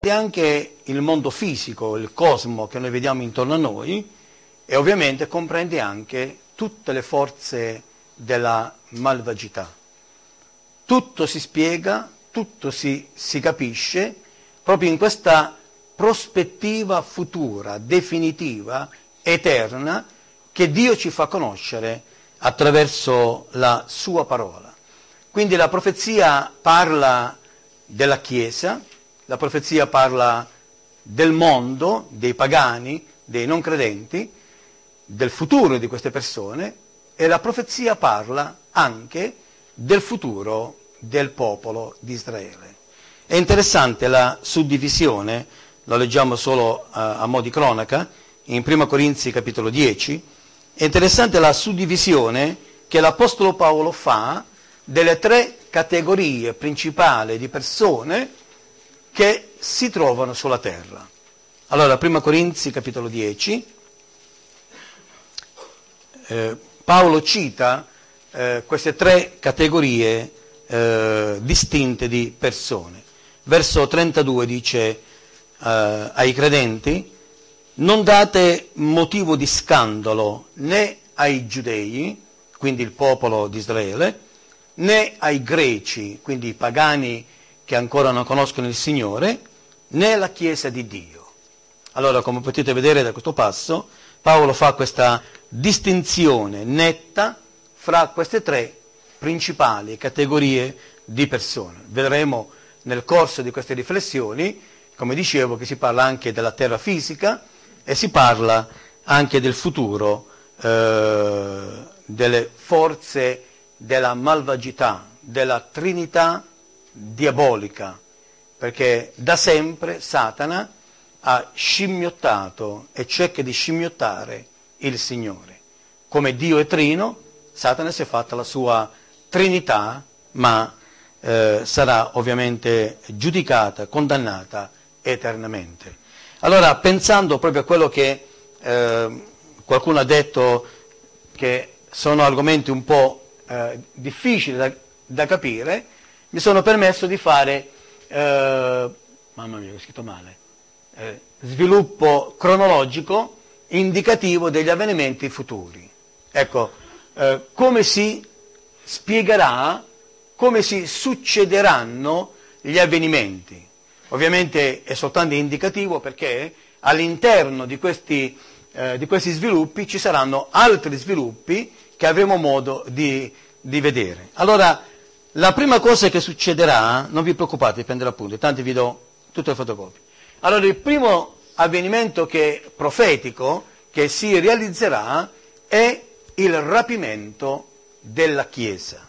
anche il mondo fisico, il cosmo che noi vediamo intorno a noi, e ovviamente comprende anche tutte le forze della malvagità. Tutto si spiega, tutto si capisce proprio in questa prospettiva futura, definitiva, eterna, che Dio ci fa conoscere attraverso la sua parola. Quindi la profezia parla della Chiesa, la profezia parla del mondo, dei pagani, dei non credenti, del futuro di queste persone, e la profezia parla anche del futuro del popolo di Israele. È interessante la suddivisione, lo leggiamo solo a mo' di cronaca, in 1 Corinzi capitolo 10, è interessante la suddivisione che l'Apostolo Paolo fa delle tre categorie principali di persone che si trovano sulla terra. Allora, 1 Corinzi capitolo 10, Paolo cita queste tre categorie distinte di persone. Verso 32 dice ai credenti: non date motivo di scandalo né ai giudei, quindi il popolo di Israele, né ai greci, quindi i pagani che ancora non conoscono il Signore, né alla Chiesa di Dio. Allora, come potete vedere da questo passo, Paolo fa questa distinzione netta fra queste tre principali categorie di persone. Vedremo nel corso di queste riflessioni, come dicevo, che si parla anche della terra fisica e si parla anche del futuro, delle forze della malvagità, della Trinità diabolica, perché da sempre Satana ha scimmiottato e cerca di scimmiottare il Signore. Come Dio è trino, Satana si è fatta la sua Trinità, ma sarà ovviamente giudicata, condannata eternamente. Allora, pensando proprio a quello che qualcuno ha detto, che sono argomenti un po' difficili da capire, mi sono permesso di fare, mamma mia, ho scritto male, sviluppo cronologico indicativo degli avvenimenti futuri. Ecco, come si spiegherà, come si succederanno gli avvenimenti. Ovviamente è soltanto indicativo, perché all'interno di questi sviluppi ci saranno altri sviluppi che avremo modo di vedere. Allora, la prima cosa che succederà, non vi preoccupate di prendere appunti, tanto vi do tutte le fotocopie. Allora, il primo avvenimento profetico che si realizzerà è il rapimento della Chiesa.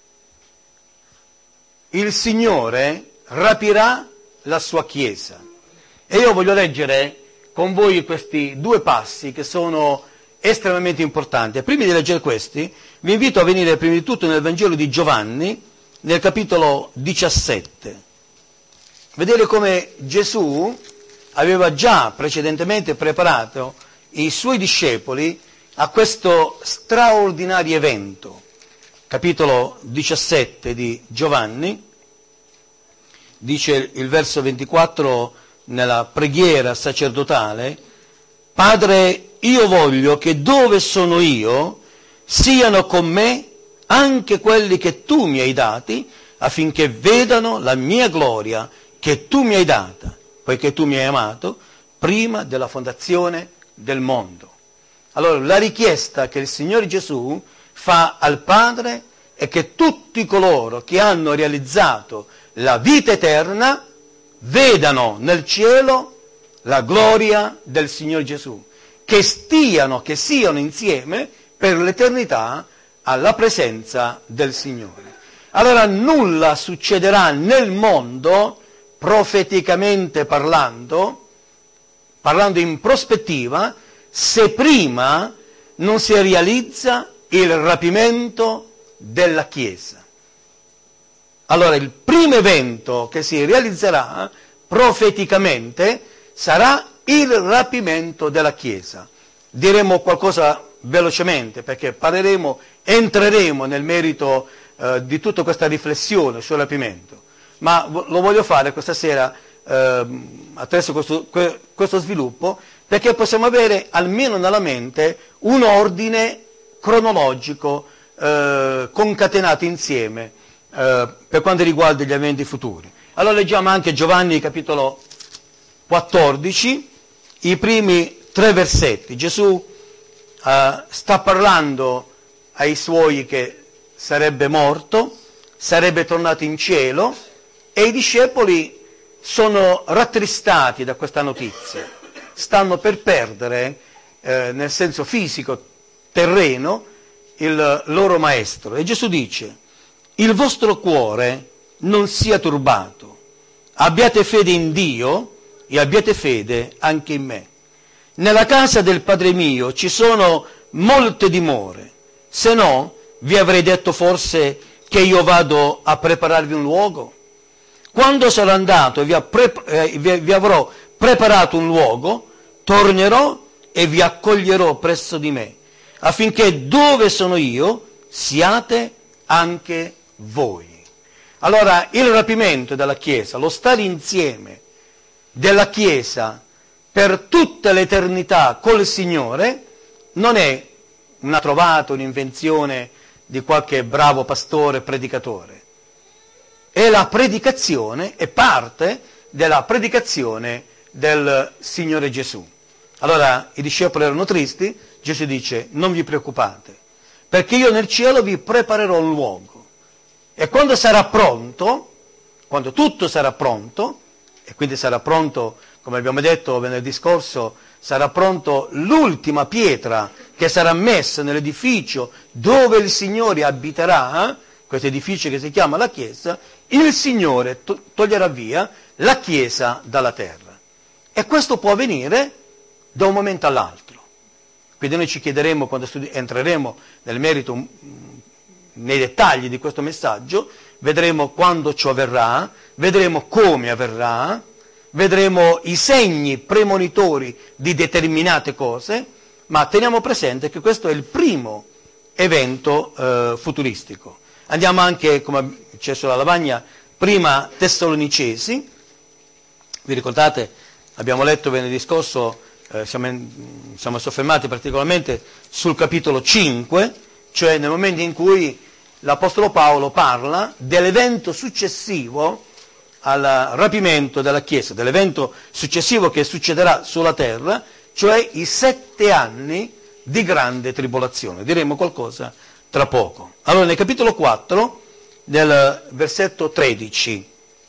Il Signore rapirà la sua Chiesa. E io voglio leggere con voi questi due passi che sono estremamente importanti. E prima di leggere questi, vi invito a venire prima di tutto nel Vangelo di Giovanni, nel capitolo 17. Vedere come Gesù aveva già precedentemente preparato i suoi discepoli a questo straordinario evento. Capitolo 17 di Giovanni, dice il verso 24 nella preghiera sacerdotale: Padre, io voglio che dove sono io siano con me anche quelli che tu mi hai dati, affinché vedano la mia gloria che tu mi hai data, poiché tu mi hai amato prima della fondazione del mondo. Allora, la richiesta che il Signore Gesù fa al Padre è che tutti coloro che hanno realizzato la vita eterna vedano nel cielo la gloria del Signore Gesù, che siano insieme per l'eternità alla presenza del Signore. Allora nulla succederà nel mondo, profeticamente parlando in prospettiva, se prima non si realizza il rapimento della Chiesa. Allora il primo evento che si realizzerà profeticamente sarà il rapimento della Chiesa. Diremo qualcosa velocemente, perché entreremo nel merito di tutta questa riflessione sul rapimento, ma lo voglio fare questa sera attraverso questo sviluppo, perché possiamo avere almeno nella mente un ordine cronologico concatenato insieme per quanto riguarda gli eventi futuri. Allora leggiamo anche Giovanni capitolo 14, i primi 3 versetti. Gesù sta parlando ai suoi che sarebbe morto, sarebbe tornato in cielo, e i discepoli sono rattristati da questa notizia. Stanno per perdere, nel senso fisico, terreno, il loro maestro. E Gesù dice: il vostro cuore non sia turbato, abbiate fede in Dio e abbiate fede anche in me. Nella casa del Padre mio ci sono molte dimore, se no vi avrei detto forse che io vado a prepararvi un luogo? Quando sarò andato e vi avrò preparato un luogo, tornerò e vi accoglierò presso di me, affinché dove sono io siate anche voi. Allora il rapimento della Chiesa, lo stare insieme della Chiesa per tutta l'eternità col Signore, non è una trovata, un'invenzione di qualche bravo pastore predicatore. È la predicazione, è parte della predicazione del Signore Gesù. Allora i discepoli erano tristi, Gesù dice: non vi preoccupate, perché io nel cielo vi preparerò un luogo. E quando sarà pronto, quando tutto sarà pronto, e quindi sarà pronto, come abbiamo detto venerdì scorso, sarà pronto l'ultima pietra che sarà messa nell'edificio dove il Signore abiterà, questo edificio che si chiama la Chiesa, il Signore toglierà via la Chiesa dalla terra. E questo può avvenire da un momento all'altro. Quindi noi ci chiederemo, quando entreremo nel merito, nei dettagli di questo messaggio, vedremo quando ciò avverrà, vedremo come avverrà, vedremo i segni premonitori di determinate cose, ma teniamo presente che questo è il primo evento futuristico. Andiamo anche, come c'è sulla lavagna, prima Tessalonicesi. Vi ricordate, abbiamo letto venerdì scorso, siamo soffermati particolarmente sul capitolo 5, cioè nel momento in cui l'Apostolo Paolo parla dell'evento successivo al rapimento della Chiesa, dell'evento successivo che succederà sulla terra, cioè i 7 anni di grande tribolazione. Diremo qualcosa tra poco. Allora, nel capitolo 4, nel versetto 13,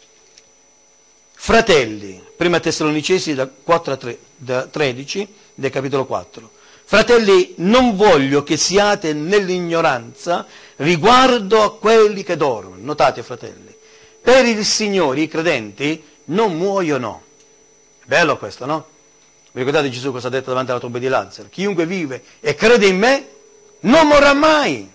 fratelli, prima Tessalonicesi da 4 a 13, del capitolo 4, fratelli, non voglio che siate nell'ignoranza riguardo a quelli che dormono. Notate, fratelli, per il Signore i credenti non muoiono. È bello questo, no? Vi ricordate Gesù cosa ha detto davanti alla tomba di Lazzaro? Chiunque vive e crede in me non morrà mai.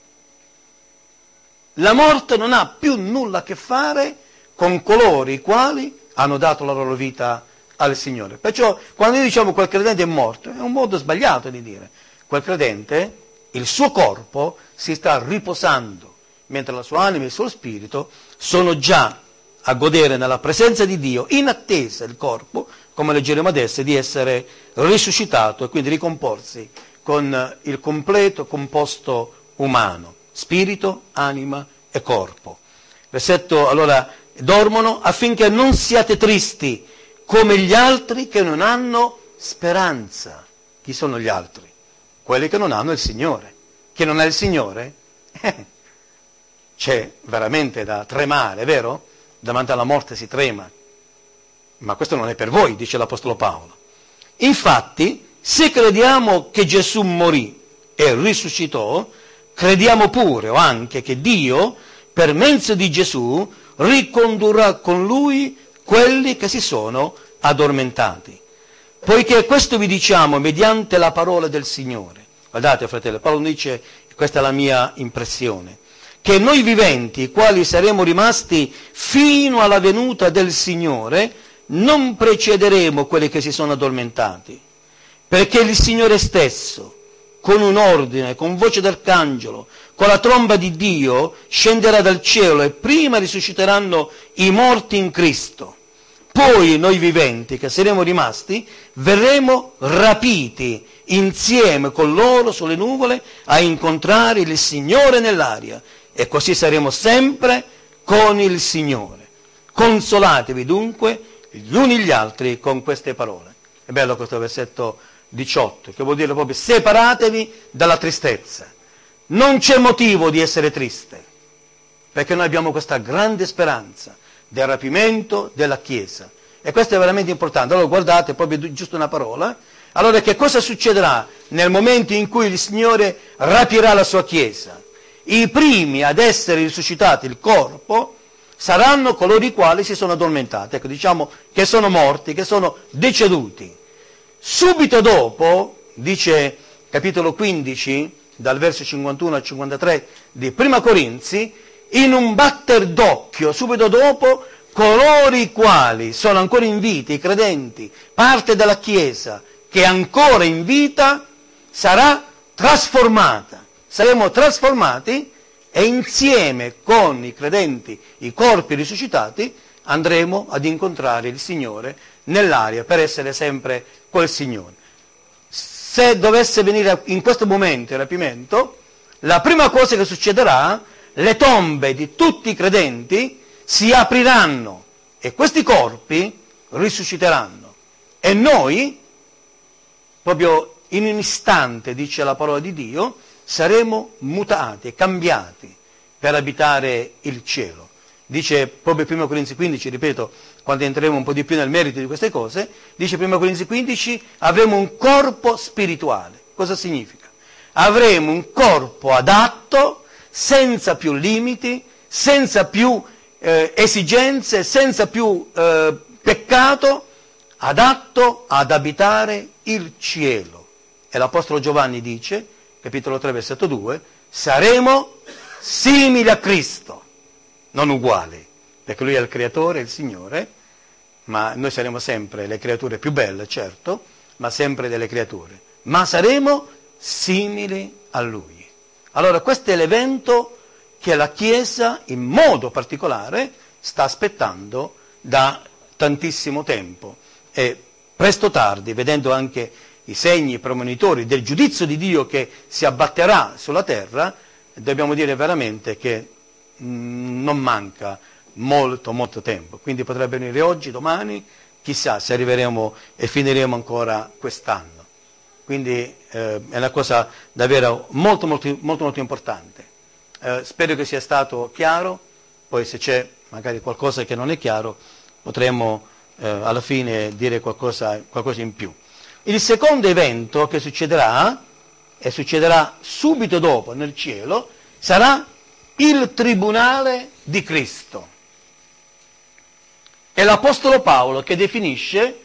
La morte non ha più nulla a che fare con coloro i quali hanno dato la loro vita al Signore. Perciò quando noi diciamo quel credente è morto, è un modo sbagliato di dire. Quel credente, il suo corpo si sta riposando, mentre la sua anima e il suo spirito sono già a godere nella presenza di Dio, in attesa il corpo, come leggeremo adesso, di essere risuscitato e quindi ricomporsi con il completo composto umano, spirito, anima e corpo. Versetto, allora, dormono affinché non siate tristi come gli altri che non hanno speranza. Chi sono gli altri? Quelli che non hanno il Signore. Chi non ha il Signore? C'è veramente da tremare, vero? Davanti alla morte si trema. Ma questo non è per voi, dice l'Apostolo Paolo. Infatti, se crediamo che Gesù morì e risuscitò, crediamo pure o anche che Dio, per mezzo di Gesù, ricondurrà con Lui quelli che si sono addormentati. Poiché questo vi diciamo mediante la parola del Signore. Guardate, fratello, Paolo dice, questa è la mia impressione, che noi viventi, quali saremo rimasti fino alla venuta del Signore, non precederemo quelli che si sono addormentati, perché il Signore stesso, con un ordine, con voce d'arcangelo, con la tromba di Dio, scenderà dal cielo e prima risusciteranno i morti in Cristo. poi noi viventi che saremo rimasti verremo rapiti insieme con loro sulle nuvole a incontrare il Signore nell'aria, e così saremo sempre con il Signore. Consolatevi dunque gli uni gli altri con queste parole. È bello questo versetto 18, che vuol dire proprio: separatevi dalla tristezza. Non c'è motivo di essere triste, perché noi abbiamo questa grande speranza del rapimento della Chiesa, e questo è veramente importante. Allora guardate, proprio giusto una parola. Allora, che cosa succederà nel momento in cui il Signore rapirà la sua Chiesa? I primi ad essere risuscitati, il corpo, saranno coloro i quali si sono addormentati, ecco, diciamo che sono morti, che sono deceduti. Subito dopo, dice capitolo 15, dal verso 51 al 53 di Prima Corinzi, in un batter d'occhio, subito dopo, coloro i quali sono ancora in vita, i credenti, parte della Chiesa che è ancora in vita, sarà trasformata. Saremo trasformati e insieme con i credenti, i corpi risuscitati, andremo ad incontrare il Signore nell'aria per essere sempre col Signore. Se dovesse venire in questo momento il rapimento, la prima cosa che succederà, le tombe di tutti i credenti si apriranno e questi corpi risusciteranno. E noi, proprio in un istante, dice la parola di Dio, saremo mutati, cambiati per abitare il cielo. Dice proprio 1 Corinzi 15, ripeto, quando entreremo un po' di più nel merito di queste cose, dice 1 Corinzi 15, avremo un corpo spirituale. Cosa significa? Avremo un corpo adatto, senza più limiti, senza più esigenze, senza più peccato, adatto ad abitare il cielo. E l'Apostolo Giovanni dice, capitolo 3, versetto 2, saremo simili a Cristo, non uguali, perché Lui è il Creatore, il Signore, ma noi saremo sempre le creature più belle, certo, ma sempre delle creature. Ma saremo simili a Lui. Allora questo è l'evento che la Chiesa, in modo particolare, sta aspettando da tantissimo tempo. E presto o tardi, vedendo anche i segni premonitori del giudizio di Dio che si abbatterà sulla terra, dobbiamo dire veramente che non manca molto tempo. Quindi potrebbe venire oggi, domani, chissà se arriveremo e finiremo ancora quest'anno. Quindi è una cosa davvero molto importante. Spero che sia stato chiaro, poi se c'è magari qualcosa che non è chiaro potremo alla fine dire qualcosa in più. Il secondo evento che succederà, e succederà subito dopo nel cielo, sarà il tribunale di Cristo. È l'Apostolo Paolo che definisce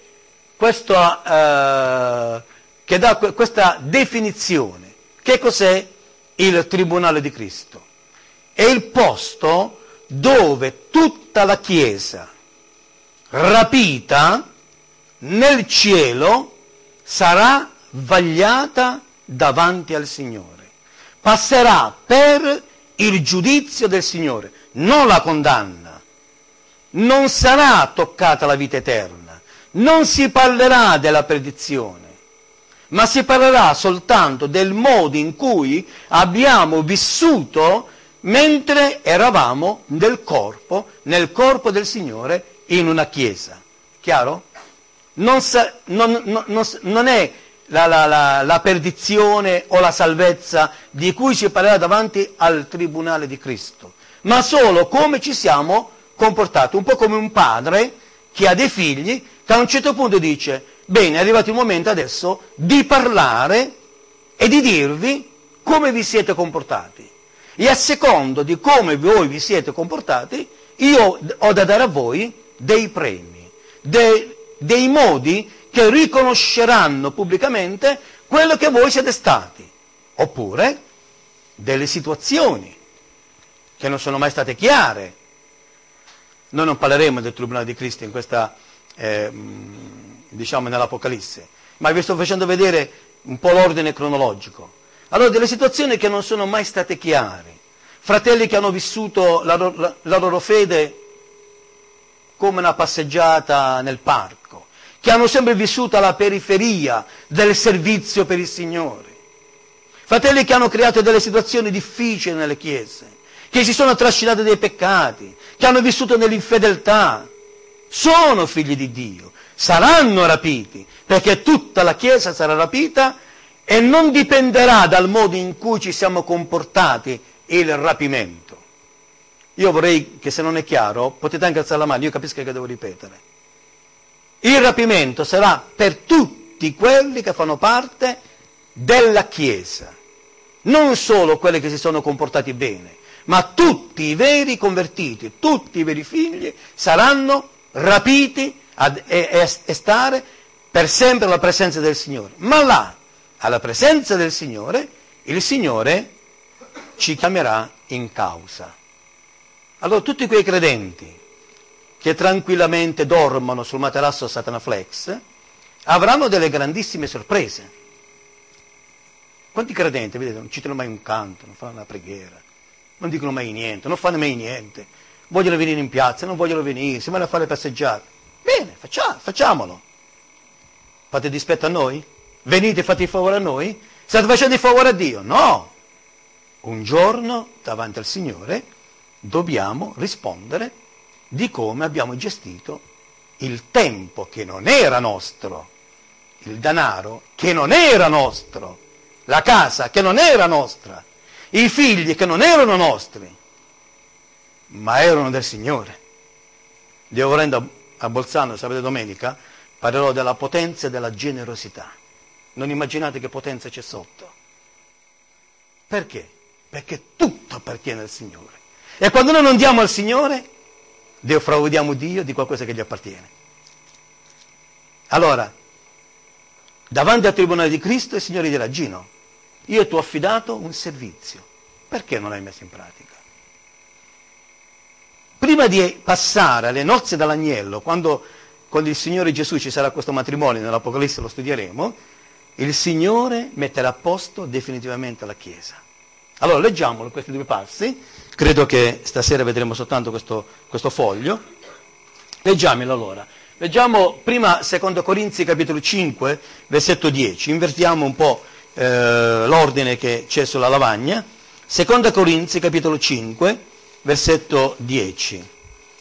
che dà questa definizione. Che cos'è il tribunale di Cristo? È il posto dove tutta la Chiesa rapita nel cielo sarà vagliata davanti al Signore. Passerà per il giudizio del Signore, non la condanna. Non sarà toccata la vita eterna, non si parlerà della perdizione, ma si parlerà soltanto del modo in cui abbiamo vissuto mentre eravamo nel corpo del Signore in una chiesa. Chiaro? Non è la perdizione o la salvezza di cui si parlerà davanti al tribunale di Cristo, ma solo come ci siamo comportati, un po' come un padre che ha dei figli che a un certo punto dice: bene, è arrivato il momento adesso di parlare e di dirvi come vi siete comportati. E a secondo di come voi vi siete comportati, io ho da dare a voi dei premi, dei modi che riconosceranno pubblicamente quello che voi siete stati, oppure delle situazioni che non sono mai state chiare. Noi non parleremo del tribunale di Cristo in questa, nell'Apocalisse, ma vi sto facendo vedere un po' l'ordine cronologico. Allora, delle situazioni che non sono mai state chiare, fratelli che hanno vissuto la loro fede come una passeggiata nel parco, che hanno sempre vissuto alla periferia del servizio per il Signore. Fratelli che hanno creato delle situazioni difficili nelle chiese, che si sono trascinati dei peccati, che hanno vissuto nell'infedeltà, sono figli di Dio, saranno rapiti, perché tutta la Chiesa sarà rapita e non dipenderà dal modo in cui ci siamo comportati il rapimento. Io vorrei che, se non è chiaro, potete anche alzare la mano, io capisco che devo ripetere. Il rapimento sarà per tutti quelli che fanno parte della Chiesa, non solo quelli che si sono comportati bene, ma tutti i veri convertiti, tutti i veri figli saranno rapiti e stare per sempre alla presenza del Signore. Ma là, alla presenza del Signore, il Signore ci chiamerà in causa. Allora tutti quei credenti che tranquillamente dormono sul materasso Satanaflex avranno delle grandissime sorprese. Quanti credenti, vedete, non citano mai un canto, non fanno una preghiera, non dicono mai niente, non fanno mai niente, vogliono venire in piazza, non vogliono venire, si vanno a fare passeggiate. Bene, facciamolo. Fate dispetto a noi? Venite e fate il favore a noi? State facendo il favore a Dio? No! Un giorno, davanti al Signore, dobbiamo rispondere di come abbiamo gestito il tempo che non era nostro, il denaro che non era nostro, la casa che non era nostra, i figli che non erano nostri, ma erano del Signore. Dio volendo, a Bolzano, sapete, domenica, parlerò della potenza e della generosità. Non immaginate che potenza c'è sotto. Perché? Perché tutto appartiene al Signore. E quando noi non diamo al Signore, defraudiamo Dio di qualcosa che gli appartiene. Allora, davanti al tribunale di Cristo, il Signore dirà: Gino, io ti ho affidato un servizio, perché non l'hai messo in pratica? Prima di passare alle nozze dell'agnello, quando con il Signore Gesù ci sarà questo matrimonio, nell'Apocalisse lo studieremo, il Signore metterà a posto definitivamente la Chiesa. Allora leggiamolo questi due passi, credo che stasera vedremo soltanto questo foglio. Leggiamolo allora. Leggiamo prima 2 Corinzi capitolo 5, versetto 10, invertiamo un po' l'ordine che c'è sulla lavagna. 2 Corinzi capitolo 5, versetto 10.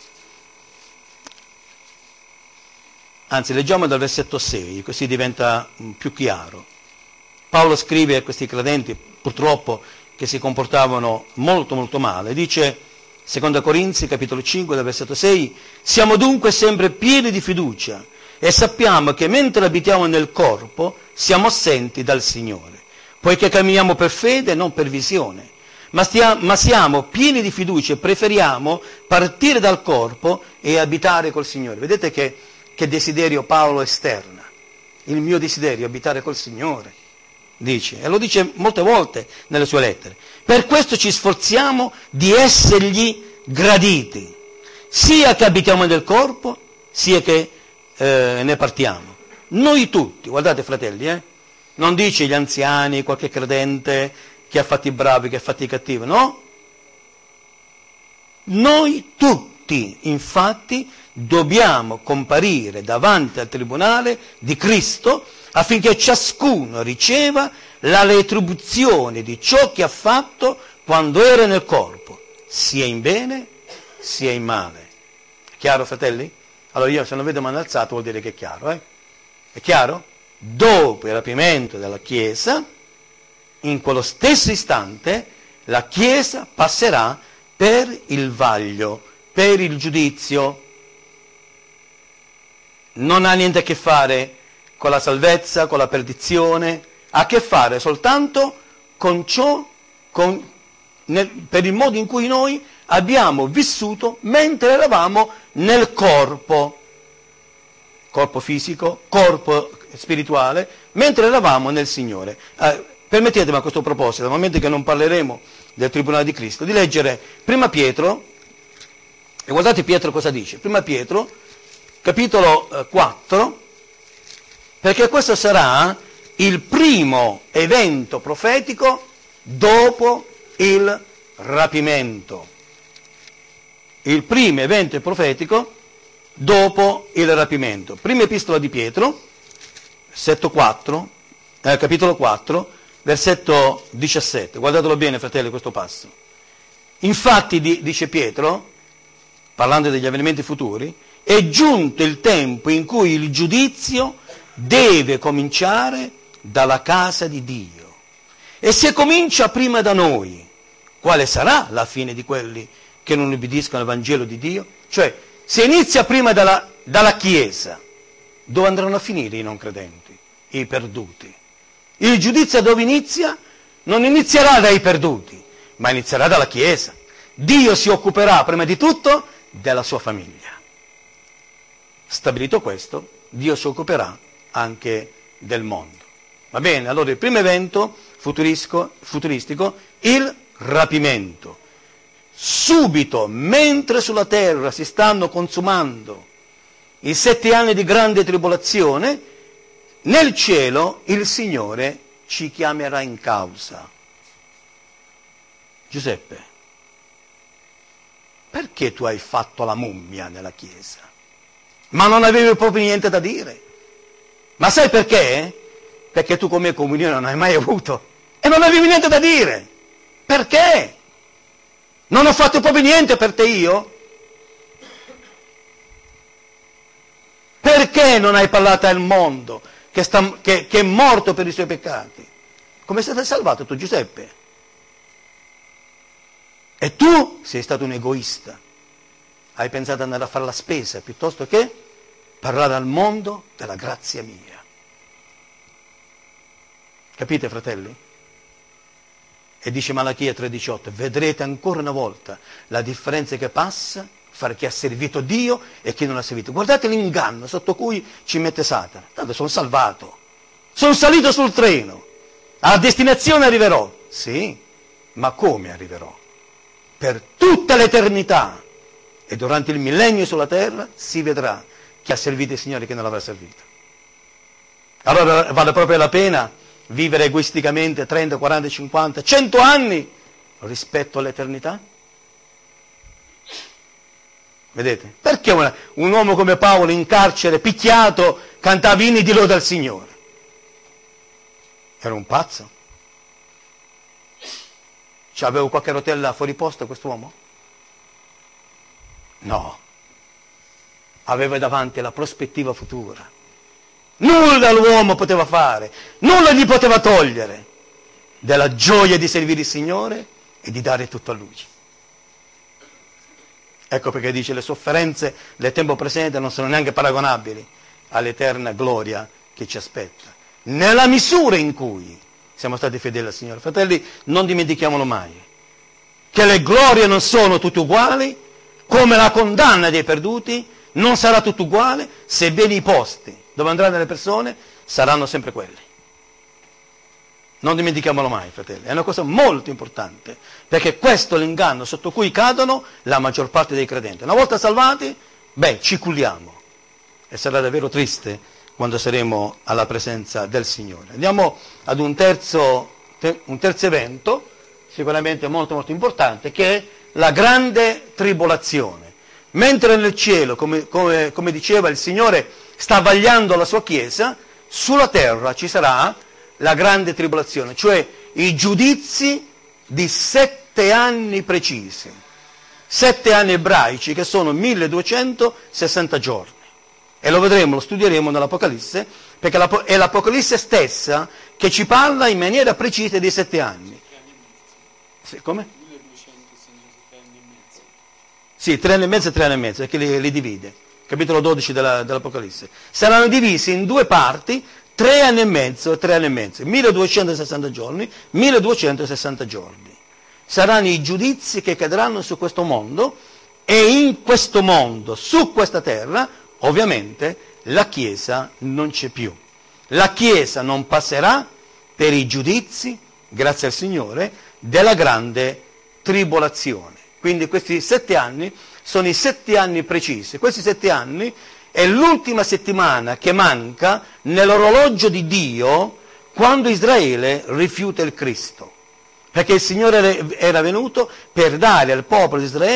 Anzi, leggiamo dal versetto 6, così diventa più chiaro. Paolo scrive a questi credenti, purtroppo, che si comportavano molto molto male. Dice, 2 Corinzi, capitolo 5, dal versetto 6, siamo dunque sempre pieni di fiducia e sappiamo che mentre abitiamo nel corpo siamo assenti dal Signore, poiché camminiamo per fede e non per visione. Ma siamo pieni di fiducia e preferiamo partire dal corpo e abitare col Signore. Vedete che desiderio Paolo esterna? Il mio desiderio è abitare col Signore, dice, e lo dice molte volte nelle sue lettere. Per questo ci sforziamo di essergli graditi, sia che abitiamo nel corpo, sia che ne partiamo. Noi tutti, guardate fratelli, non dice gli anziani, qualche credente che ha fatti bravi, che ha fatti cattivi, no? Noi tutti, infatti, dobbiamo comparire davanti al tribunale di Cristo affinché ciascuno riceva la retribuzione di ciò che ha fatto quando era nel corpo, sia in bene sia in male. È chiaro, fratelli? Allora io, se non vedo mano alzata, vuol dire che è chiaro, È chiaro? Dopo il rapimento della Chiesa, in quello stesso istante, la Chiesa passerà per il vaglio, per il giudizio. Non ha niente a che fare con la salvezza, con la perdizione, ha a che fare soltanto con ciò, per il modo in cui noi abbiamo vissuto mentre eravamo nel corpo fisico, corpo spirituale, mentre eravamo nel Signore. Permettetemi a questo proposito, dal momento che non parleremo del tribunale di Cristo, di leggere prima Pietro, e guardate Pietro cosa dice, prima Pietro, capitolo 4, perché questo sarà il primo evento profetico dopo il rapimento. Il primo evento profetico dopo il rapimento. Prima epistola di Pietro, capitolo 4, versetto 17. Guardatelo bene, fratelli, questo passo. Infatti, dice Pietro, parlando degli avvenimenti futuri, è giunto il tempo in cui il giudizio deve cominciare dalla casa di Dio. E se comincia prima da noi, quale sarà la fine di quelli che non ubbidiscono al Vangelo di Dio? Cioè, se inizia prima dalla Chiesa, dove andranno a finire i non credenti, i perduti? Il giudizio dove inizia? Non inizierà dai perduti, ma inizierà dalla Chiesa. Dio si occuperà prima di tutto della sua famiglia. Stabilito questo, Dio si occuperà anche del mondo. Va bene? Allora il primo evento futuristico, il rapimento. Subito, mentre sulla terra si stanno consumando i 7 anni di grande tribolazione, nel cielo il Signore ci chiamerà in causa. Giuseppe, perché tu hai fatto la mummia nella chiesa? Ma non avevi proprio niente da dire. Ma sai perché? Perché tu come comunione non hai mai avuto e non avevi niente da dire. Perché? Non ho fatto proprio niente per te io? Perché non hai parlato al mondo che è morto per i suoi peccati? Come sei stato salvato tu, Giuseppe? E tu sei stato un egoista. Hai pensato di andare a fare la spesa piuttosto che parlare al mondo della grazia mia. Capite, fratelli? E dice Malachia 3,18, vedrete ancora una volta la differenza che passa fra chi ha servito Dio e chi non ha servito. Guardate l'inganno sotto cui ci mette Satana. Tanto sono salvato, sono salito sul treno, alla destinazione arriverò. Sì, ma come arriverò? Per tutta l'eternità. E durante il millennio sulla terra si vedrà chi ha servito il Signore e chi non l'avrà servito. Allora vale proprio la pena vivere egoisticamente 30, 40, 50, 100 anni rispetto all'eternità? Vedete? Perché un uomo come Paolo in carcere, picchiato, cantava inni di lode al Signore? Era un pazzo? C'aveva qualche rotella fuori posto quest'uomo? No. Aveva davanti la prospettiva futura. Nulla l'uomo poteva fare, nulla gli poteva togliere della gioia di servire il Signore e di dare tutto a Lui. Ecco perché dice le sofferenze del tempo presente non sono neanche paragonabili all'eterna gloria che ci aspetta, nella misura in cui siamo stati fedeli al Signore. Fratelli, non dimentichiamolo mai, che le glorie non sono tutte uguali, come la condanna dei perduti non sarà tutto uguale, sebbene i posti dove andranno le persone saranno sempre quelli. Non dimentichiamolo mai, fratelli, è una cosa molto importante, perché questo è l'inganno sotto cui cadono la maggior parte dei credenti. Una volta salvati, ci culliamo, e sarà davvero triste quando saremo alla presenza del Signore. Andiamo ad un terzo evento, sicuramente molto molto importante, che è la grande tribolazione. Mentre nel cielo, come diceva il Signore, sta vagliando la sua Chiesa, sulla terra ci sarà la grande tribolazione, cioè i giudizi di 7 anni precisi, 7 anni ebraici che sono 1260 giorni. E lo vedremo, lo studieremo nell'Apocalisse, perché è l'Apocalisse stessa che ci parla in maniera precisa di 7 anni. Come? 1200 3 anni e mezzo. Sì, 3 anni e mezzo e 3 anni e mezzo, perché li divide. Capitolo 12 dell'Apocalisse. Saranno divisi in 2 parti, 3 anni e mezzo e 3 anni e mezzo. 1260 giorni, 1260 giorni. Saranno i giudizi che cadranno su questo mondo, e in questo mondo, su questa terra, ovviamente, la Chiesa non c'è più. La Chiesa non passerà per i giudizi, grazie al Signore, della grande tribolazione. Quindi questi 7 anni sono i 7 anni precisi. Questi 7 anni è l'ultima settimana che manca nell'orologio di Dio quando Israele rifiuta il Cristo. Perché il Signore era venuto per dare al popolo di Israele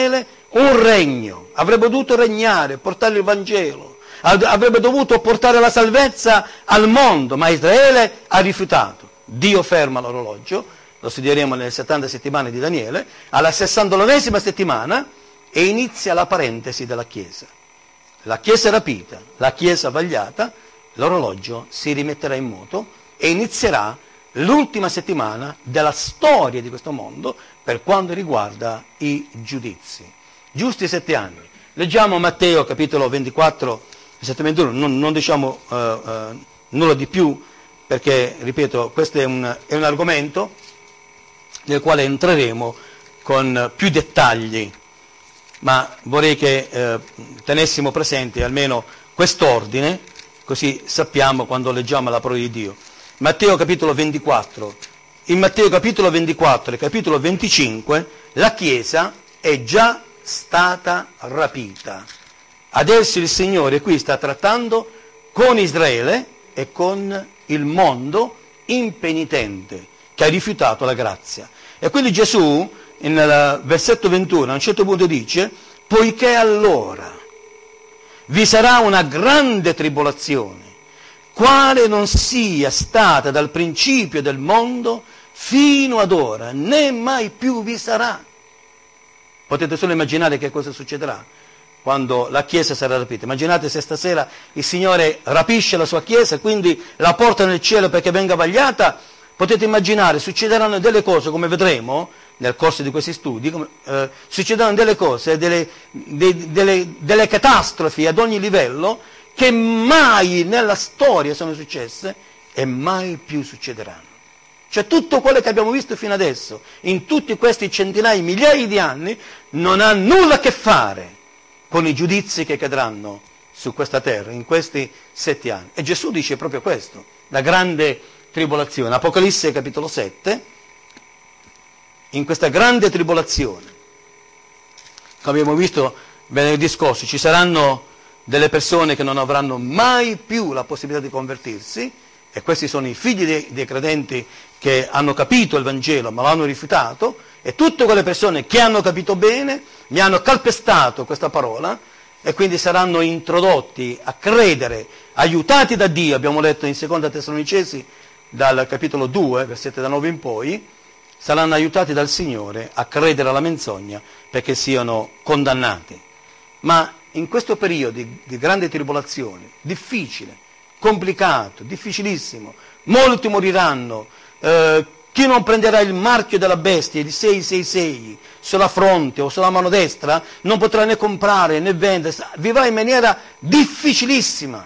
un regno, avrebbe dovuto regnare, portare il Vangelo, avrebbe dovuto portare la salvezza al mondo, ma Israele ha rifiutato. Dio ferma l'orologio, lo studieremo nelle 70 settimane di Daniele, alla 69esima settimana e inizia la parentesi della Chiesa. La Chiesa è rapita, la Chiesa vagliata, l'orologio si rimetterà in moto e inizierà l'ultima settimana della storia di questo mondo per quanto riguarda i giudizi. Giusti 7 anni. Leggiamo Matteo capitolo 24, versetto 21, non diciamo nulla di più perché, ripeto, questo è un argomento nel quale entreremo con più dettagli, ma vorrei che tenessimo presente almeno quest'ordine, così sappiamo quando leggiamo la parola di Dio. Matteo capitolo 24. In Matteo capitolo 24 e capitolo 25 la Chiesa è già stata rapita. Adesso il Signore qui sta trattando con Israele e con il mondo impenitente che ha rifiutato la grazia. E quindi Gesù, nel versetto 21, a un certo punto dice: poiché allora vi sarà una grande tribolazione, quale non sia stata dal principio del mondo fino ad ora, né mai più vi sarà. Potete solo immaginare che cosa succederà quando la Chiesa sarà rapita. Immaginate se stasera il Signore rapisce la sua Chiesa, quindi la porta nel cielo perché venga vagliata. Potete immaginare, succederanno delle cose, come vedremo nel corso di questi studi, succederanno delle cose, delle catastrofi ad ogni livello che mai nella storia sono successe e mai più succederanno. Cioè tutto quello che abbiamo visto fino adesso, in tutti questi centinaia, migliaia di anni, non ha nulla a che fare con i giudizi che cadranno su questa terra in questi 7 anni. E Gesù dice proprio questo, la grande tribolazione. Apocalisse capitolo 7, in questa grande tribolazione, come abbiamo visto venerdì scorso, ci saranno delle persone che non avranno mai più la possibilità di convertirsi, e questi sono i figli dei credenti che hanno capito il Vangelo ma l'hanno rifiutato, e tutte quelle persone che hanno capito bene mi hanno calpestato questa parola e quindi saranno introdotti a credere, aiutati da Dio. Abbiamo letto in 2 Tessalonicesi dal capitolo 2, versetti da 9 in poi, saranno aiutati dal Signore a credere alla menzogna perché siano condannati. Ma in questo periodo di grande tribolazione, difficile, complicato, difficilissimo, molti moriranno, chi non prenderà il marchio della bestia, il 666, sulla fronte o sulla mano destra, non potrà né comprare né vendere, vivrà in maniera difficilissima.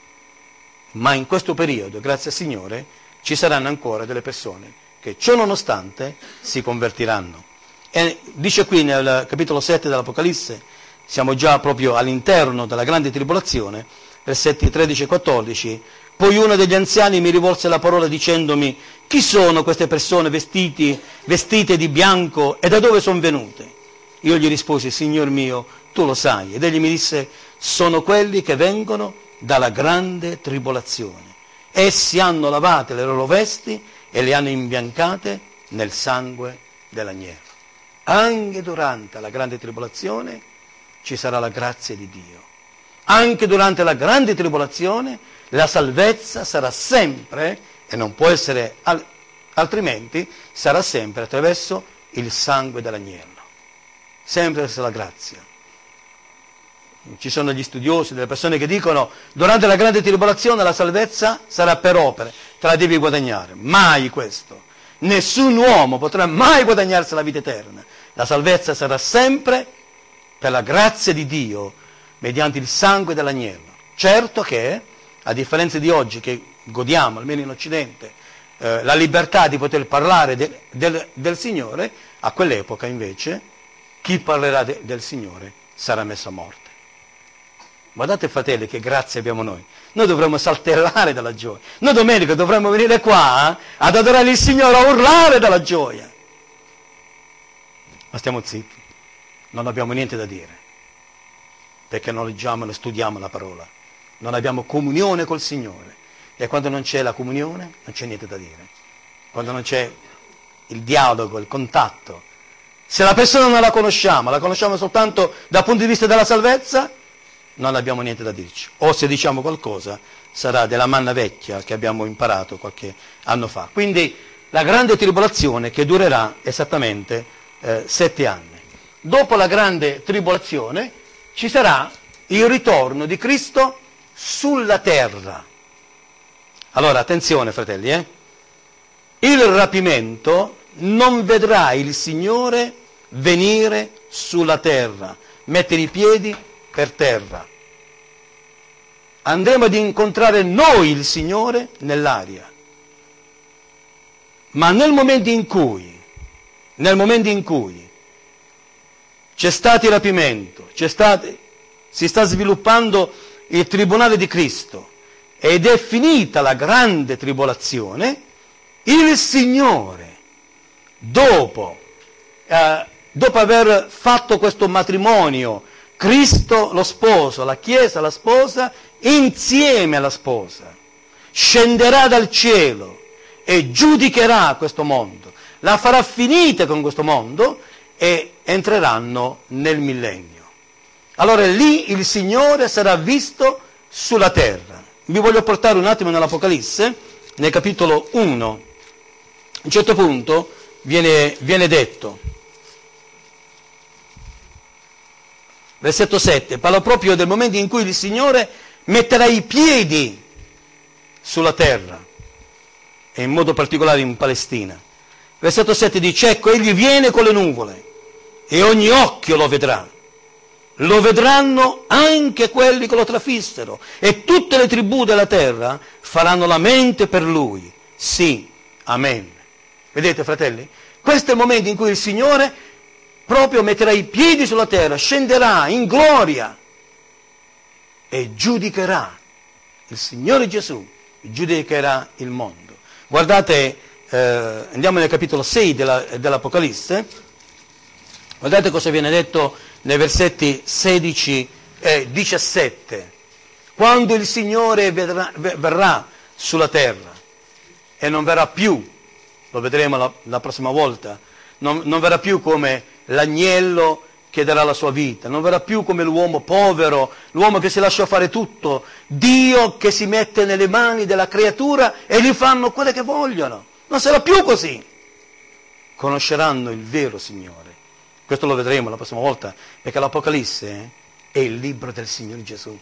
Ma in questo periodo, grazie al Signore, ci saranno ancora delle persone che ciò nonostante si convertiranno. E dice qui nel capitolo 7 dell'Apocalisse, siamo già proprio all'interno della grande tribolazione, versetti 13 e 14, poi uno degli anziani mi rivolse la parola dicendomi: chi sono queste persone vestite di bianco e da dove sono venute? Io gli risposi: Signor mio, tu lo sai. Ed egli mi disse: sono quelli che vengono dalla grande tribolazione. Essi hanno lavate le loro vesti e le hanno imbiancate nel sangue dell'agnello. Anche durante la grande tribolazione ci sarà la grazia di Dio. Anche durante la grande tribolazione la salvezza sarà sempre, e non può essere altrimenti, sarà sempre attraverso il sangue dell'agnello. Sempre attraverso la grazia. Ci sono gli studiosi, delle persone che dicono: durante la grande tribolazione la salvezza sarà per opere, te la devi guadagnare. Mai questo. Nessun uomo potrà mai guadagnarsi la vita eterna. La salvezza sarà sempre per la grazia di Dio, mediante il sangue dell'agnello. Certo che, a differenza di oggi, che godiamo, almeno in Occidente, la libertà di poter parlare del Signore, a quell'epoca invece chi parlerà del Signore sarà messo a morte. Guardate, fratelli, che grazia abbiamo noi. Noi dovremmo saltellare dalla gioia. Noi domenica dovremmo venire qua ad adorare il Signore, a urlare dalla gioia. Ma stiamo zitti, non abbiamo niente da dire, perché non leggiamo e non studiamo la parola. Non abbiamo comunione col Signore. E quando non c'è la comunione, non c'è niente da dire. Quando non c'è il dialogo, il contatto, Se la persona non la conosciamo soltanto dal punto di vista della salvezza, non abbiamo niente da dirci. O se diciamo qualcosa, sarà della manna vecchia che abbiamo imparato qualche anno fa. Quindi la grande tribolazione che durerà esattamente 7 anni. Dopo la grande tribolazione ci sarà il ritorno di Cristo sulla terra. Allora, attenzione fratelli, il rapimento non vedrà il Signore venire sulla terra, mettere i piedi per terra. Andremo ad incontrare noi il Signore nell'aria. Ma nel momento in cui c'è stato il rapimento, si sta sviluppando il tribunale di Cristo ed è finita la grande tribolazione, il Signore, dopo aver fatto questo matrimonio, Cristo lo sposo, la Chiesa la sposa, insieme alla sposa, scenderà dal cielo e giudicherà questo mondo, la farà finita con questo mondo e entreranno nel millennio. Allora lì il Signore sarà visto sulla terra. Vi voglio portare un attimo nell'Apocalisse, nel capitolo 1. A un certo punto viene detto, versetto 7, parla proprio del momento in cui il Signore metterà i piedi sulla terra, e in modo particolare in Palestina. Versetto 7 dice, ecco, egli viene con le nuvole e ogni occhio lo vedrà. Lo vedranno anche quelli che lo trafissero e tutte le tribù della terra faranno la mente per lui. Sì, amen. Vedete, fratelli? Questo è il momento in cui il Signore proprio metterà i piedi sulla terra, scenderà in gloria e giudicherà. Il Signore Gesù giudicherà il mondo. Guardate, andiamo nel capitolo 6 dell'Apocalisse, guardate cosa viene detto nei versetti 16 e 17. Quando il Signore verrà sulla terra, e non verrà più, lo vedremo la prossima volta, non verrà più come l'agnello che darà la sua vita, non verrà più come l'uomo povero, l'uomo che si lascia fare tutto, Dio che si mette nelle mani della creatura e gli fanno quelle che vogliono. Non sarà più così. Conosceranno il vero Signore. Questo lo vedremo la prossima volta, perché l'Apocalisse è il libro del Signore Gesù.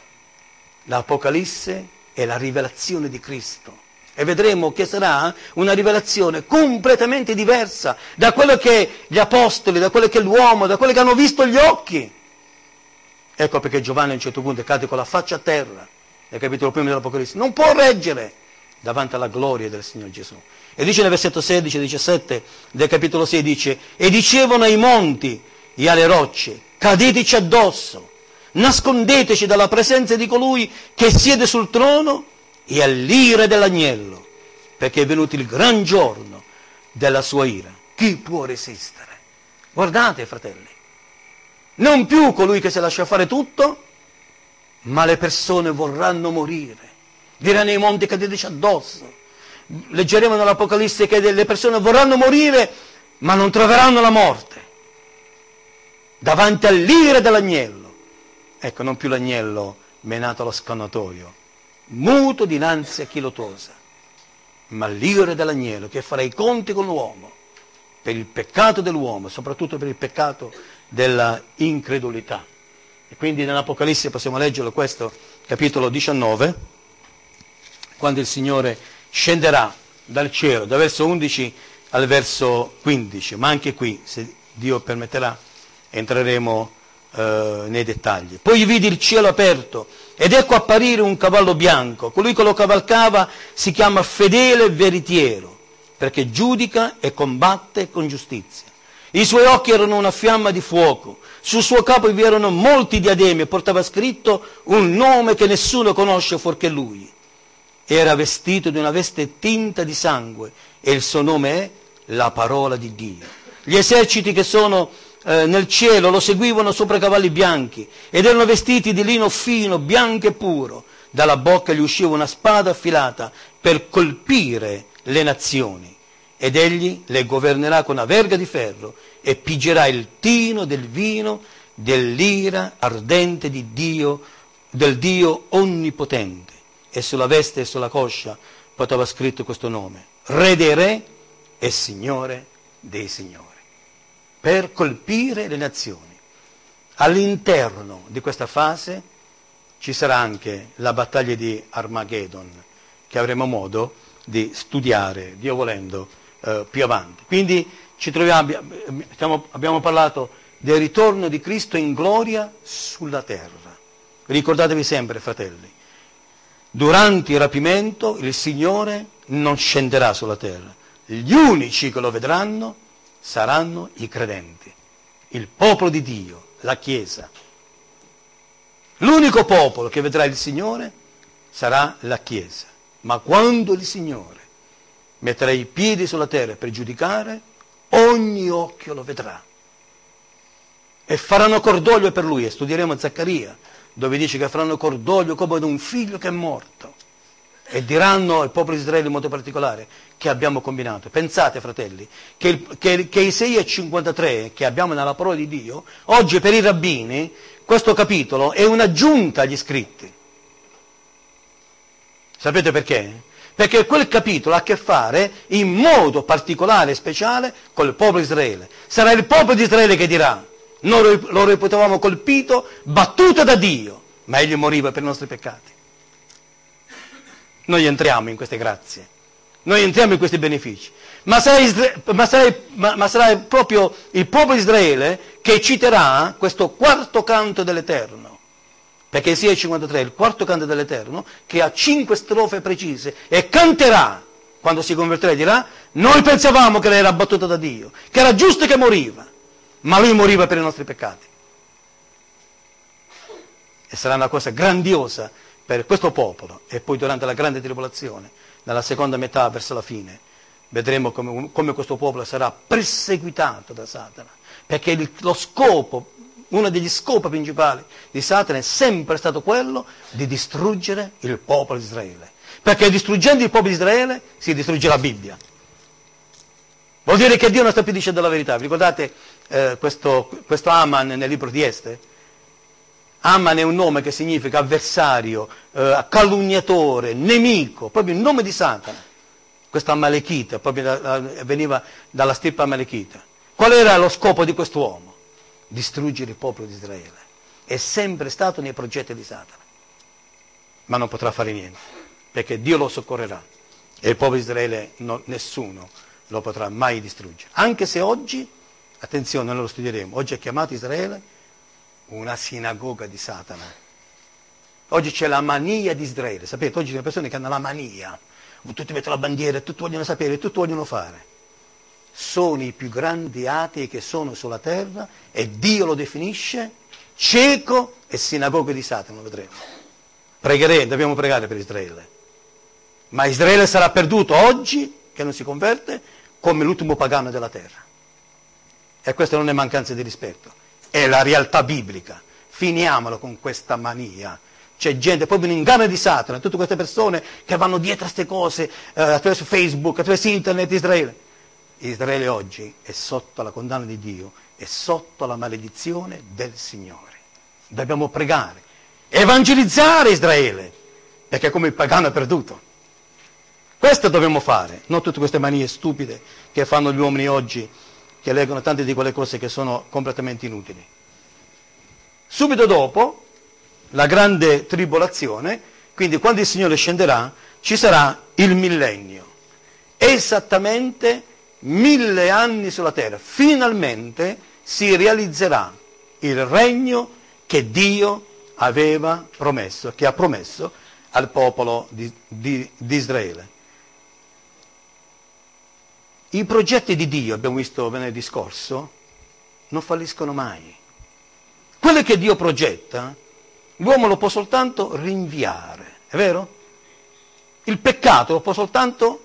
L'Apocalisse è la rivelazione di Cristo. E vedremo che sarà una rivelazione completamente diversa da quello che gli apostoli, da quello che l'uomo, da quello che hanno visto gli occhi. Ecco perché Giovanni a un certo punto cade con la faccia a terra, nel capitolo 1 dell'Apocalisse. Non può reggere davanti alla gloria del Signore Gesù. E dice nel versetto 16 e 17 del capitolo 6, dice, e dicevano ai monti e alle rocce, cadeteci addosso, nascondeteci dalla presenza di colui che siede sul trono e all'ira dell'agnello, perché è venuto il gran giorno della sua ira. Chi può resistere? Guardate, fratelli, non più colui che si lascia fare tutto, ma le persone vorranno morire. Diranno ai monti, cadeteci addosso. Leggeremo nell'Apocalisse che le persone vorranno morire, ma non troveranno la morte. Davanti all'ira dell'agnello. Ecco, non più l'agnello menato allo scannatoio, muto dinanzi a chi lo tosa, ma l'ira dell'agnello che farà i conti con l'uomo per il peccato dell'uomo, soprattutto per il peccato della incredulità. E quindi nell'Apocalisse possiamo leggerlo questo, capitolo 19, quando il Signore scenderà dal cielo, dal verso 11 al verso 15, ma anche qui, se Dio permetterà, entreremo nei dettagli. Poi vidi il cielo aperto ed ecco apparire un cavallo bianco. Colui che lo cavalcava si chiama fedele e veritiero, perché giudica e combatte con giustizia. I suoi occhi erano una fiamma di fuoco, sul suo capo vi erano molti diademi e portava scritto un nome che nessuno conosce fuorché lui. Era vestito di una veste tinta di sangue e il suo nome è la parola di Dio. Gli eserciti che sono nel cielo lo seguivano sopra cavalli bianchi ed erano vestiti di lino fino, bianco e puro. Dalla bocca gli usciva una spada affilata per colpire le nazioni ed egli le governerà con una verga di ferro e pigerà il tino del vino dell'ira ardente di Dio, del Dio onnipotente. E sulla veste e sulla coscia poteva scritto questo nome: Re dei Re e Signore dei Signori, per colpire le nazioni. All'interno di questa fase ci sarà anche la battaglia di Armageddon, che avremo modo di studiare, Dio volendo, più avanti. Quindi ci troviamo, abbiamo parlato del ritorno di Cristo in gloria sulla terra. Ricordatevi sempre, fratelli, durante il rapimento il Signore non scenderà sulla terra. Gli unici che lo vedranno saranno i credenti, il popolo di Dio, la Chiesa. L'unico popolo che vedrà il Signore sarà la Chiesa. Ma quando il Signore metterà i piedi sulla terra per giudicare, ogni occhio lo vedrà. E faranno cordoglio per lui. E studieremo Zaccaria, dove dice che faranno cordoglio come ad un figlio che è morto. E diranno al popolo di Israele in modo particolare: che abbiamo combinato. Pensate, fratelli, che Isaia 53, che abbiamo nella parola di Dio, oggi per i rabbini, questo capitolo è un'aggiunta agli scritti. Sapete perché? Perché quel capitolo ha a che fare in modo particolare e speciale col popolo di Israele. Sarà il popolo di Israele che dirà: noi lo reputavamo colpito, battuto da Dio, ma egli moriva per i nostri peccati. Noi entriamo in queste grazie, noi entriamo in questi benefici, ma sarà proprio il popolo di Israele che citerà questo quarto canto dell'Eterno. Perché Isaia 53 è il quarto canto dell'Eterno, che ha 5 strofe precise, e canterà, quando si convertirà, e dirà: noi pensavamo che lei era battuta da Dio, che era giusto che moriva, ma lui moriva per i nostri peccati. E sarà una cosa grandiosa per questo popolo. E poi durante la grande tribolazione, nella seconda metà verso la fine, vedremo come questo popolo sarà perseguitato da Satana, perché lo scopo, uno degli scopi principali di Satana è sempre stato quello di distruggere il popolo di Israele. Perché distruggendo il popolo di Israele si distrugge la Bibbia. Vuol dire che Dio non sta più dicendo la verità. Vi ricordate questo Aman nel libro di Ester? Aman è un nome che significa avversario, calunniatore, nemico, proprio il nome di Satana. Questo Amalekita, proprio veniva dalla stirpe Amalekita. Qual era lo scopo di quest'uomo? Distruggere il popolo di Israele. È sempre stato nei progetti di Satana, ma non potrà fare niente, perché Dio lo soccorrerà e il popolo di Israele nessuno lo potrà mai distruggere. Anche se oggi, attenzione, noi lo studieremo, oggi è chiamato Israele una sinagoga di Satana. Oggi c'è la mania di Israele. Sapete, oggi ci sono persone che hanno la mania, tutti mettono la bandiera, tutti vogliono sapere, tutti vogliono fare. Sono i più grandi atei che sono sulla terra, e Dio lo definisce cieco e sinagoga di Satana, lo vedremo. Pregheremo, dobbiamo pregare per Israele. Ma Israele sarà perduto oggi, che non si converte, come l'ultimo pagano della terra. E questa non è mancanza di rispetto, è la realtà biblica. Finiamolo con questa mania. C'è gente, proprio un inganno di Satana, tutte queste persone che vanno dietro a queste cose, attraverso Facebook, attraverso internet, Israele oggi è sotto la condanna di Dio, è sotto la maledizione del Signore. Dobbiamo pregare, evangelizzare Israele, perché come il pagano è perduto. Questo dobbiamo fare, non tutte queste manie stupide che fanno gli uomini oggi, che leggono tante di quelle cose che sono completamente inutili. Subito dopo la grande tribolazione, quindi quando il Signore scenderà, ci sarà il millennio, esattamente 1000 anni sulla terra. Finalmente si realizzerà il regno che Dio aveva promesso, che ha promesso al popolo di Israele. I progetti di Dio, abbiamo visto venerdì scorso, non falliscono mai. Quello che Dio progetta, l'uomo lo può soltanto rinviare, è vero? Il peccato lo può soltanto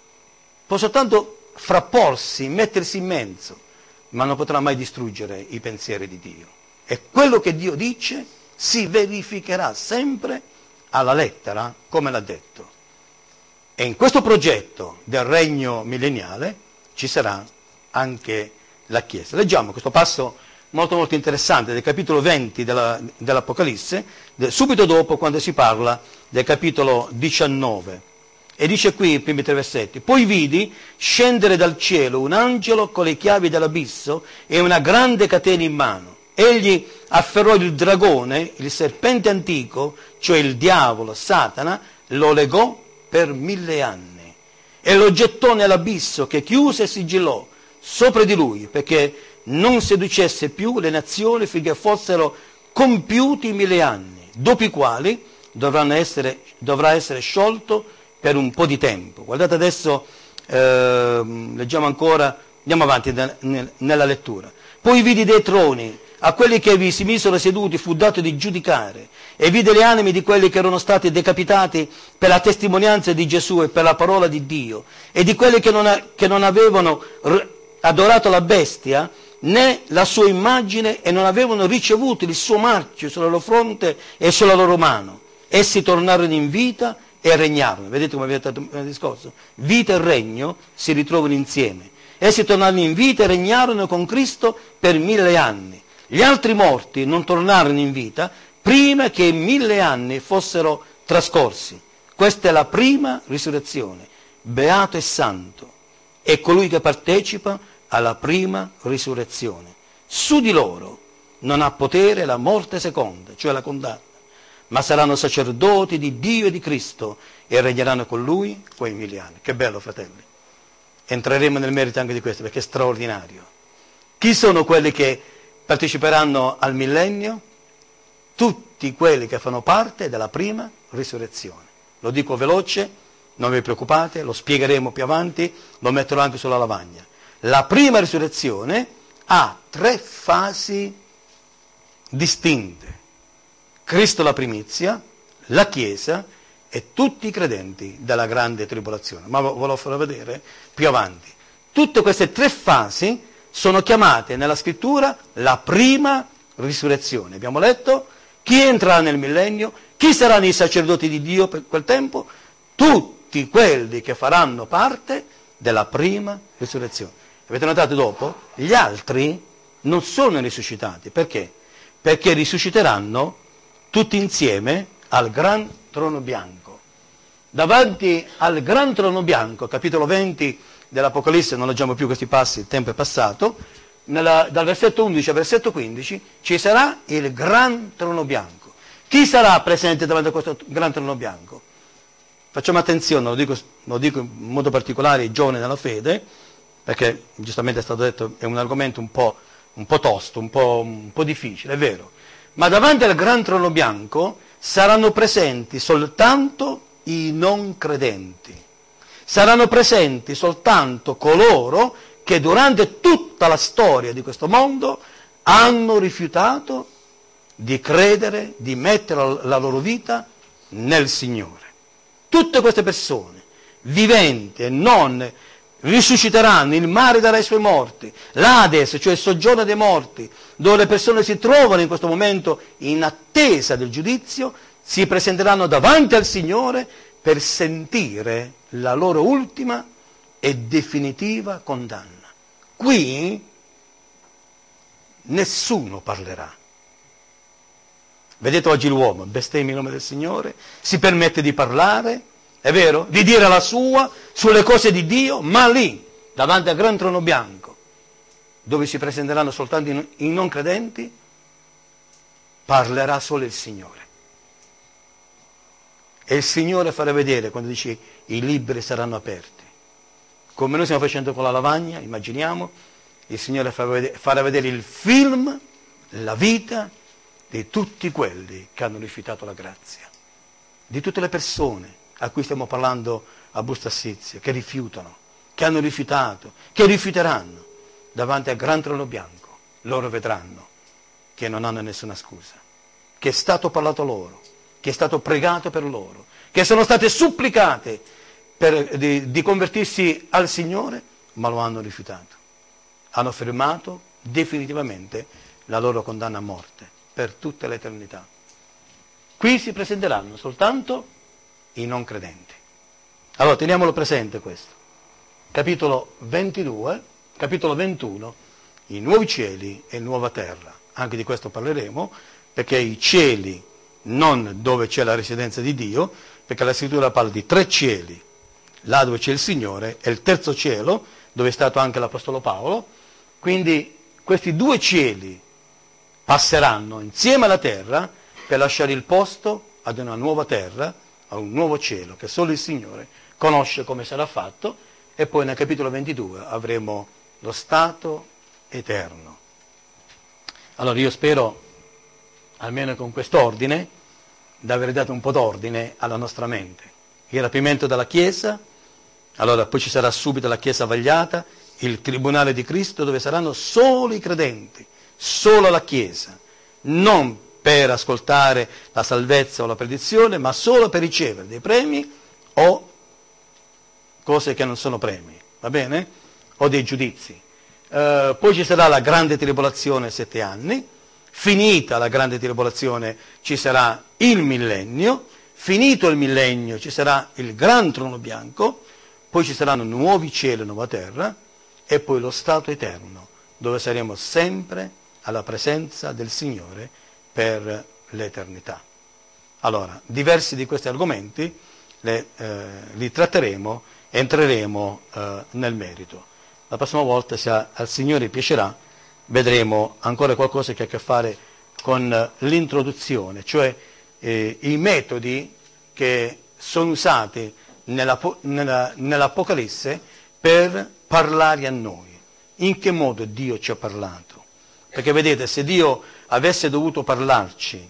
frapporsi, mettersi in mezzo, ma non potrà mai distruggere i pensieri di Dio. E quello che Dio dice si verificherà sempre alla lettera, come l'ha detto. E in questo progetto del regno milleniale ci sarà anche la Chiesa. Leggiamo questo passo molto molto interessante del capitolo 20 dell'Apocalisse, subito dopo quando si parla del capitolo 19. E dice qui, i primi 3 versetti: poi vidi scendere dal cielo un angelo con le chiavi dell'abisso e una grande catena in mano. Egli afferrò il dragone, il serpente antico, cioè il diavolo, Satana, lo legò per 1000 anni e lo gettò nell'abisso che chiuse e sigillò sopra di lui, perché non seducesse più le nazioni finché fossero compiuti 1000 anni, dopo i quali dovrà essere sciolto per un po' di tempo. Guardate adesso, leggiamo ancora, andiamo avanti nella lettura. Poi vidi dei troni, a quelli che vi si misero seduti fu dato di giudicare, e vide le anime di quelli che erano stati decapitati per la testimonianza di Gesù e per la parola di Dio, e di quelli che non avevano adorato la bestia né la sua immagine e non avevano ricevuto il suo marchio sulla loro fronte e sulla loro mano. Essi tornarono in vita e regnarono. Vedete come avete detto nel discorso? Vita e regno si ritrovano insieme. Essi tornarono in vita e regnarono con Cristo per 1000 anni. Gli altri morti non tornarono in vita prima che 1000 anni fossero trascorsi. Questa è la prima risurrezione. Beato e santo è colui che partecipa alla prima risurrezione. Su di loro non ha potere la morte seconda, cioè la condanna, ma saranno sacerdoti di Dio e di Cristo e regneranno con Lui quei 1000 anni. Che bello, fratelli. Entreremo nel merito anche di questo, perché è straordinario. Chi sono quelli che parteciperanno al millennio? Tutti quelli che fanno parte della prima risurrezione. Lo dico veloce, non vi preoccupate, lo spiegheremo più avanti, lo metterò anche sulla lavagna. La prima risurrezione ha 3 fasi distinte. Cristo la primizia, la Chiesa e tutti i credenti della grande tribolazione. Ma ve lo farò vedere più avanti. Tutte queste 3 fasi sono chiamate nella scrittura la prima risurrezione. Abbiamo letto chi entrerà nel millennio, chi saranno i sacerdoti di Dio per quel tempo, tutti quelli che faranno parte della prima risurrezione. Avete notato dopo? Gli altri non sono risuscitati. Perché? Perché risusciteranno tutti insieme al gran trono bianco. Davanti al gran trono bianco, capitolo 20 dell'Apocalisse, non leggiamo più questi passi, il tempo è passato, dal versetto 11 al versetto 15 ci sarà il gran trono bianco. Chi sarà presente davanti a questo gran trono bianco? Facciamo attenzione, lo dico in modo particolare ai giovani nella fede, perché giustamente è stato detto è un argomento un po' tosto, un po' difficile, è vero. Ma davanti al gran trono bianco saranno presenti soltanto i non credenti. Saranno presenti soltanto coloro che durante tutta la storia di questo mondo hanno rifiutato di credere, di mettere la loro vita nel Signore. Tutte queste persone, viventi e non, risusciteranno, il mare darà i suoi morti, l'Ades, cioè il soggiorno dei morti, dove le persone si trovano in questo momento in attesa del giudizio, si presenteranno davanti al Signore per sentire la loro ultima e definitiva condanna. Qui nessuno parlerà. Vedete oggi l'uomo bestemmia il nome del Signore, si permette di parlare, è vero? Di dire la sua sulle cose di Dio, ma lì, davanti al gran trono bianco, dove si presenteranno soltanto i non credenti, parlerà solo il Signore. E il Signore farà vedere, quando dice i libri saranno aperti. Come noi stiamo facendo con la lavagna, immaginiamo, il Signore farà vedere il film, la vita di tutti quelli che hanno rifiutato la grazia, di tutte le persone a cui stiamo parlando a Busto Arsizio, che rifiutano, che hanno rifiutato, che rifiuteranno davanti al gran trono bianco. Loro vedranno che non hanno nessuna scusa, che è stato parlato loro, che è stato pregato per loro, che sono state supplicate di convertirsi al Signore, ma lo hanno rifiutato. Hanno fermato definitivamente la loro condanna a morte per tutta l'eternità. Qui si presenteranno soltanto i non credenti. Allora teniamolo presente questo. capitolo 22, capitolo 21, i nuovi cieli e nuova terra. Anche di questo parleremo, perché i cieli non dove c'è la residenza di Dio, perché la scrittura parla di 3 cieli, là dove c'è il Signore, e il terzo cielo, dove è stato anche l'Apostolo Paolo. Quindi questi 2 cieli passeranno insieme alla terra per lasciare il posto ad una nuova terra, a un nuovo cielo, che solo il Signore conosce come sarà fatto, e poi nel capitolo 22 avremo lo stato eterno. Allora io spero, almeno con quest'ordine, di aver dato un po' d'ordine alla nostra mente. Il rapimento della Chiesa, allora poi ci sarà subito la Chiesa vagliata, il tribunale di Cristo, dove saranno solo i credenti, solo la Chiesa, non per ascoltare la salvezza o la predizione, ma solo per ricevere dei premi o cose che non sono premi, va bene? O dei giudizi. Poi ci sarà la grande tribolazione 7 anni, finita la grande tribolazione ci sarà il millennio, finito il millennio ci sarà il gran trono bianco, poi ci saranno nuovi cieli e nuova terra, e poi lo stato eterno, dove saremo sempre alla presenza del Signore per l'eternità. Allora, diversi di questi argomenti li tratteremo, entreremo nel merito. La prossima volta, se al Signore piacerà, vedremo ancora qualcosa che ha a che fare con l'introduzione, cioè i metodi che sono usati nell'Apocalisse per parlare a noi. In che modo Dio ci ha parlato? Perché vedete, se Dio avesse dovuto parlarci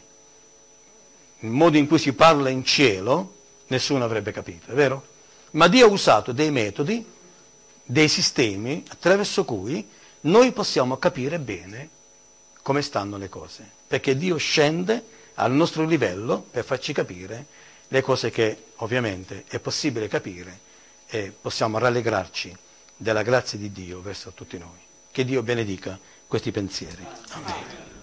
il modo in cui si parla in cielo, nessuno avrebbe capito, è vero? Ma Dio ha usato dei metodi, dei sistemi attraverso cui noi possiamo capire bene come stanno le cose, perché Dio scende al nostro livello per farci capire le cose che ovviamente è possibile capire, e possiamo rallegrarci della grazia di Dio verso tutti noi. Che Dio benedica questi pensieri. Amen.